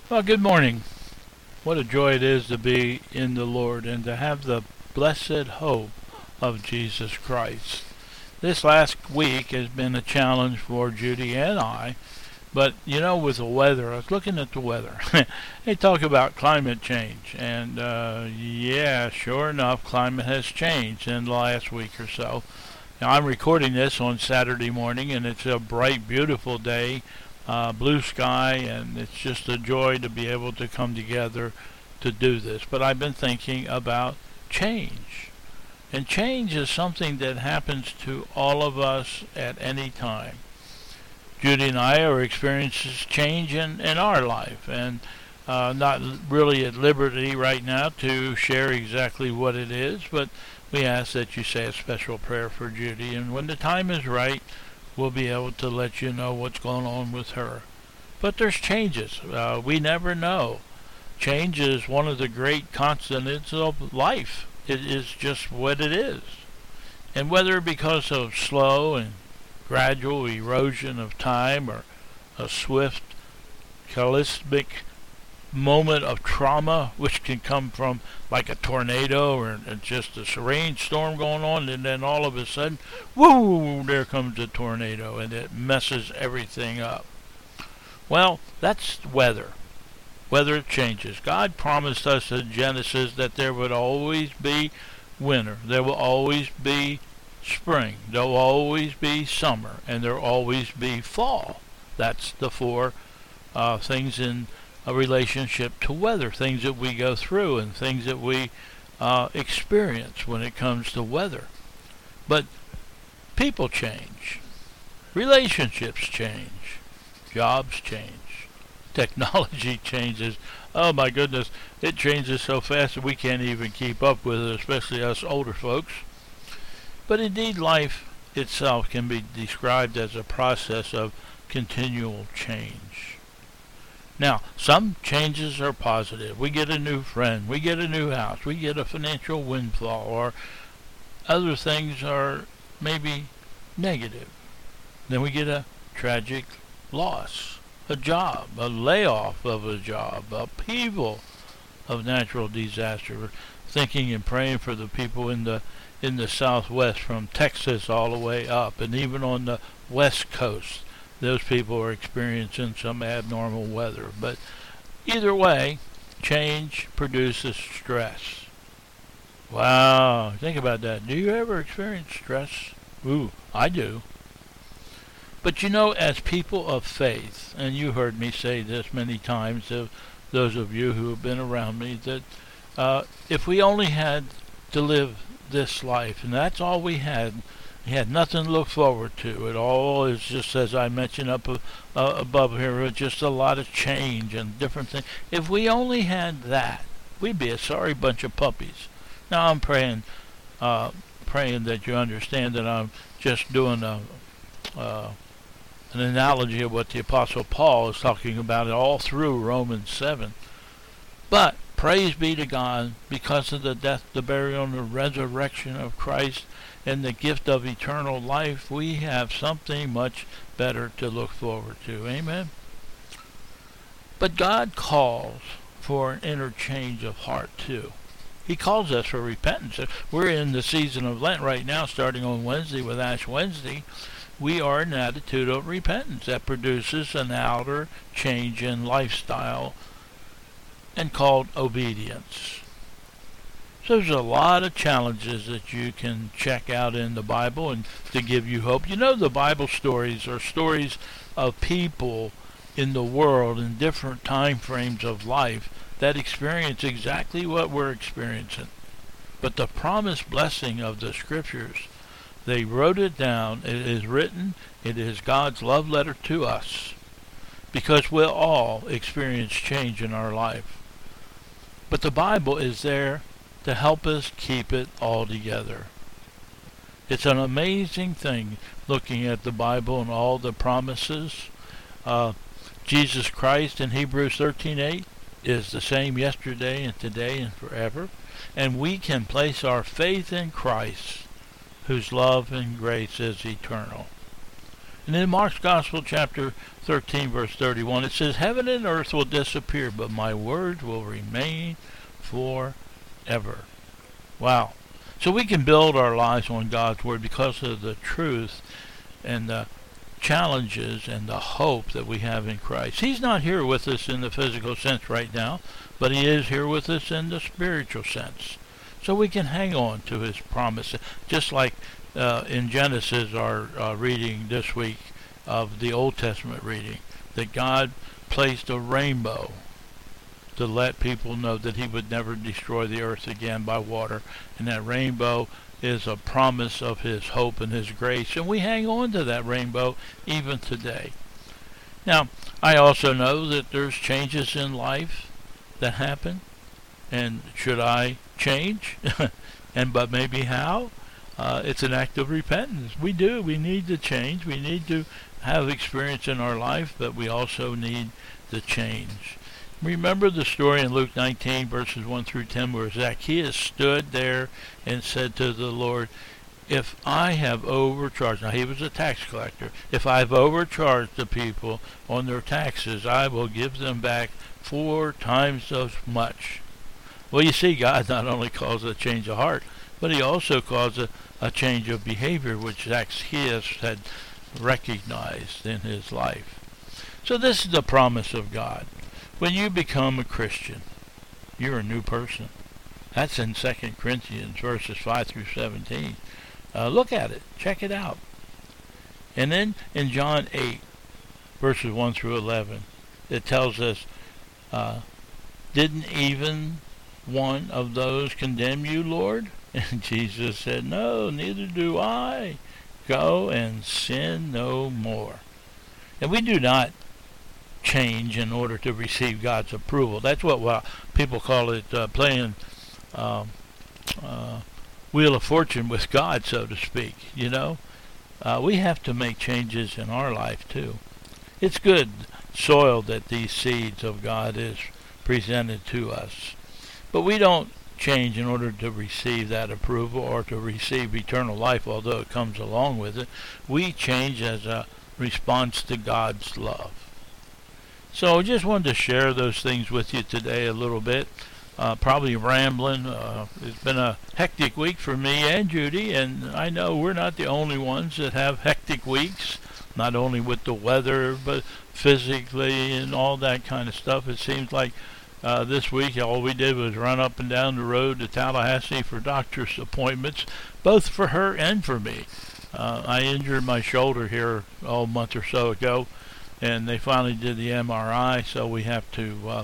Well, good morning. What a joy it is to be in the Lord and to have the blessed hope of Jesus Christ. This last week has been a challenge for Judy and I, but with the weather, I was looking at the weather. They talk about climate change, and yeah, sure enough, climate has changed in the last week or so. Now, I'm recording this on Saturday morning, and it's a bright, beautiful day, blue sky, and it's just a joy to be able to come together to do this. But I've been thinking about change. And change is something that happens to all of us at any time. Judy and I are experiencing change in our life, and not really at liberty right now to share exactly what it is, but we ask that you say a special prayer for Judy, and when the time is right, we'll be able to let you know what's going on with her. But there's changes. We never know. Change is one of the great constants of life. It is just what it is. And whether because of slow and gradual erosion of time or a swift, cataclysmic moment of trauma, which can come from like a tornado or just a rainstorm going on, and then all of a sudden, whoo, there comes a tornado, and it messes everything up. Well, that's weather. Weather changes. God promised us in Genesis that there would always be winter. There will always be spring. There will always be summer. And there will always be fall. That's the four things in a relationship to weather, things that we go through and things that we experience when it comes to weather. But people change. Relationships change. Jobs change. Technology changes. Oh my goodness, it changes so fast that we can't even keep up with it, especially us older folks. But indeed, life itself can be described as a process of continual change. Now, some changes are positive. We get a new friend, we get a new house, we get a financial windfall, or other things are maybe negative. Then we get a tragic loss, a job, a layoff of a job, upheaval of natural disaster. We're thinking and praying for the people in the Southwest, from Texas all the way up, and even on the West Coast. Those people are experiencing some abnormal weather. But either way, change produces stress. Wow, think about that. Do you ever experience stress? Ooh, I do. But as people of faith, and you heard me say this many times, of those of you who have been around me, that if we only had to live this life, and that's all we had nothing to look forward to. It all is just, as I mentioned up above here, just a lot of change and different things. If we only had that, we'd be a sorry bunch of puppies. Now I'm praying that you understand that I'm just doing an analogy of what the Apostle Paul is talking about all through Romans 7. But praise be to God, because of the death, the burial, and the resurrection of Christ and the gift of eternal life, we have something much better to look forward to. Amen? But God calls for an interchange of heart too. He calls us for repentance. We're in the season of Lent right now, starting on Wednesday with Ash Wednesday. We are in an attitude of repentance that produces an outer change in lifestyle and called obedience. So there's a lot of challenges that you can check out in the Bible and to give you hope. The Bible stories are stories of people in the world in different time frames of life that experience exactly what we're experiencing. But the promised blessing of the Scriptures, they wrote it down. It is written. It is God's love letter to us, because we'll all experience change in our life. But the Bible is there to help us keep it all together. It's an amazing thing looking at the Bible and all the promises. Jesus Christ in Hebrews 13:8 is the same yesterday and today and forever. And we can place our faith in Christ, whose love and grace is eternal. And in Mark's Gospel, chapter 13, verse 31, it says, Heaven and earth will disappear, but my words will remain forever. Wow. So we can build our lives on God's Word because of the truth and the challenges and the hope that we have in Christ. He's not here with us in the physical sense right now, but He is here with us in the spiritual sense. So we can hang on to His promise. Just like in Genesis, our reading this week of the Old Testament reading, that God placed a rainbow to let people know that He would never destroy the earth again by water. And that rainbow is a promise of His hope and His grace. And we hang on to that rainbow even today. Now, I also know that there's changes in life that happen. And should I change? But maybe how? It's an act of repentance. We need to change. We need to have experience in our life, but we also need the change. Remember the story in Luke 19, verses 1 through 10, where Zacchaeus stood there and said to the Lord, if I have overcharged, now he was a tax collector, if I've overcharged the people on their taxes, I will give them back 4 times as much. Well, you see, God not only calls a change of heart, but He also calls a change of behavior, which Zacchaeus had recognized in his life. So this is the promise of God. When you become a Christian, you're a new person. That's in 2 Corinthians verses 5 through 17. Look at it. Check it out. And then in John 8, verses 1 through 11, it tells us, didn't even one of those condemn you, Lord? And Jesus said, no, neither do I. Go and sin no more. And we do not change in order to receive God's approval. That's what people call it, playing Wheel of Fortune with God, so to speak. You know, we have to make changes in our life too. It's good soil that these seeds of God is presented to us, but we don't change in order to receive that approval or to receive eternal life, although it comes along with it. We change as a response to God's love. So I just wanted to share those things with you today a little bit. Probably rambling. It's been a hectic week for me and Judy, and I know we're not the only ones that have hectic weeks, not only with the weather, but physically and all that kind of stuff. It seems like this week all we did was run up and down the road to Tallahassee for doctor's appointments, both for her and for me. I injured my shoulder here a month or so ago, and they finally did the MRI, so we have to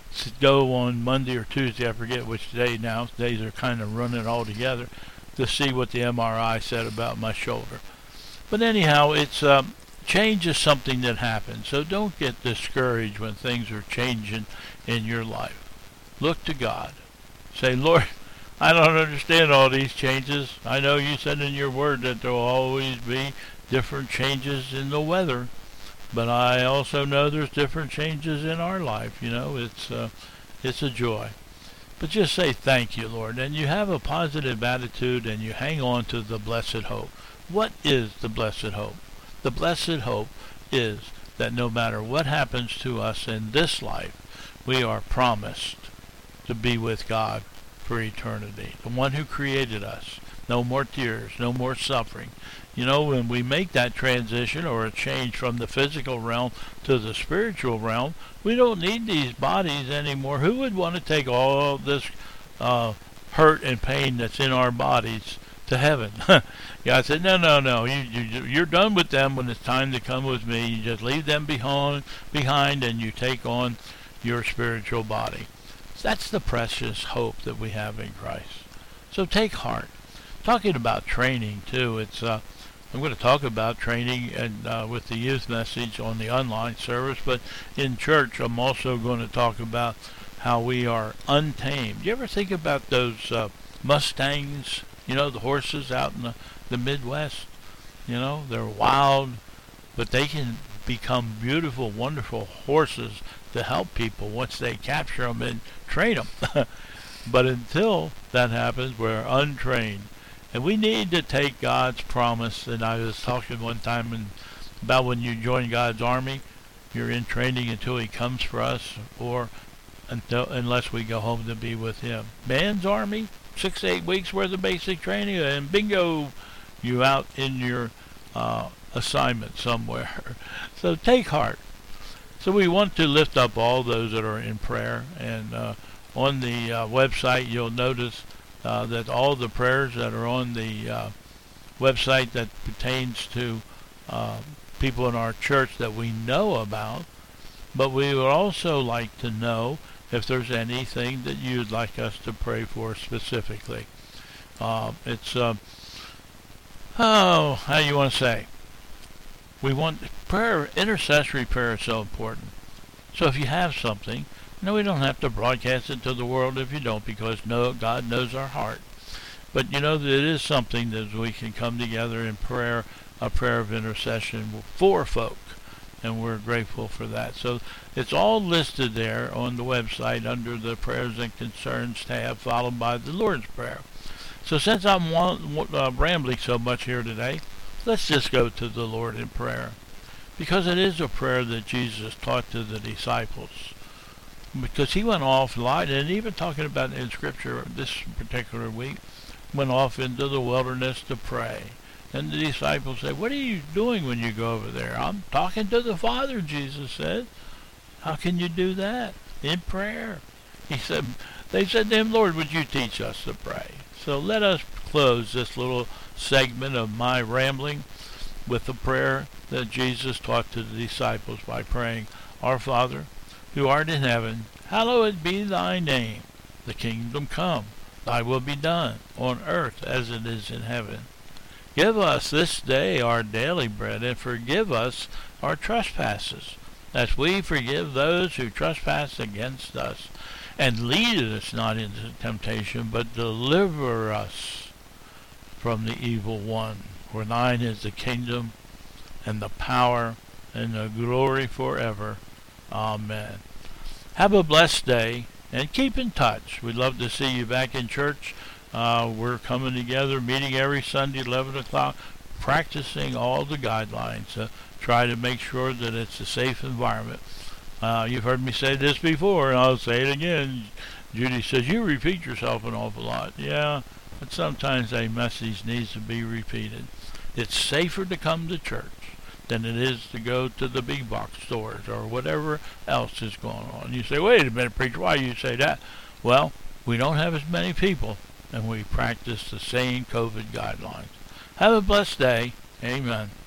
go on Monday or Tuesday, I forget which day now. Days are kind of running all together, to see what the MRI said about my shoulder. But anyhow, it's change is something that happens, so don't get discouraged when things are changing in your life. Look to God. Say, Lord, I don't understand all these changes. I know you said in your word that there will always be different changes in the weather, but I also know there's different changes in our life. You know, it's a joy. But just say thank you, Lord, and you have a positive attitude and you hang on to the blessed hope. What is the blessed hope? The blessed hope is that no matter what happens to us in this life, we are promised to be with God for eternity. The one who created us. No more tears, no more suffering. You know, when we make that transition or a change from the physical realm to the spiritual realm, we don't need these bodies anymore. Who would want to take all this hurt and pain that's in our bodies to heaven? God said, no. You're done with them when it's time to come with me. You just leave them behind and you take on your spiritual body. That's the precious hope that we have in Christ. So take heart. Talking about training too, I'm going to talk about training and with the youth message on the online service, but in church I'm also going to talk about how we are untamed. You ever think about those Mustangs, you know, the horses out in the Midwest? You know, they're wild, but they can become beautiful, wonderful horses to help people once they capture them and train them. But until that happens, we're untrained. And we need to take God's promise. And I was talking one time in about when you join God's army. You're in training until he comes for us, or unless we go home to be with him. Man's army, 6 to 8 weeks worth of basic training, and bingo, you out in your assignment somewhere. So take heart. So we want to lift up all those that are in prayer, and on the website you'll notice that all the prayers that are on the website that pertains to people in our church that we know about, but we would also like to know if there's anything that you'd like us to pray for specifically. It's how you want to say? We want prayer, intercessory prayer is so important. So if you have something, no, we don't have to broadcast it to the world if you don't, because God knows our heart. But you know that it is something that we can come together in prayer, a prayer of intercession for folk, and we're grateful for that. So it's all listed there on the website under the prayers and concerns tab, followed by the Lord's Prayer. So since I'm rambling so much here today, let's just go to the Lord in prayer, because it is a prayer that Jesus taught to the disciples. Because he went off a lot, and even talking about in Scripture this particular week, went off into the wilderness to pray. And the disciples said, "What are you doing when you go over there?" "I'm talking to the Father," Jesus said. "How can you do that?" "In prayer." They said to him, "Lord, would you teach us to pray?" So let us close this little segment of my rambling with the prayer that Jesus taught to the disciples by praying, "Our Father, who art in heaven, hallowed be thy name. The kingdom come, thy will be done, on earth as it is in heaven. Give us this day our daily bread, and forgive us our trespasses, as we forgive those who trespass against us. And lead us not into temptation, but deliver us from the evil one. For thine is the kingdom, and the power, and the glory forever. Amen." Have a blessed day, and keep in touch. We'd love to see you back in church. We're coming together, meeting every Sunday, 11 o'clock, practicing all the guidelines to try to make sure that it's a safe environment. You've heard me say this before, and I'll say it again. Judy says, "You repeat yourself an awful lot." Yeah, but sometimes a message needs to be repeated. It's safer to come to church than it is to go to the big box stores or whatever else is going on. You say, "Wait a minute, preacher, why do you say that?" Well, we don't have as many people, and we practice the same COVID guidelines. Have a blessed day. Amen.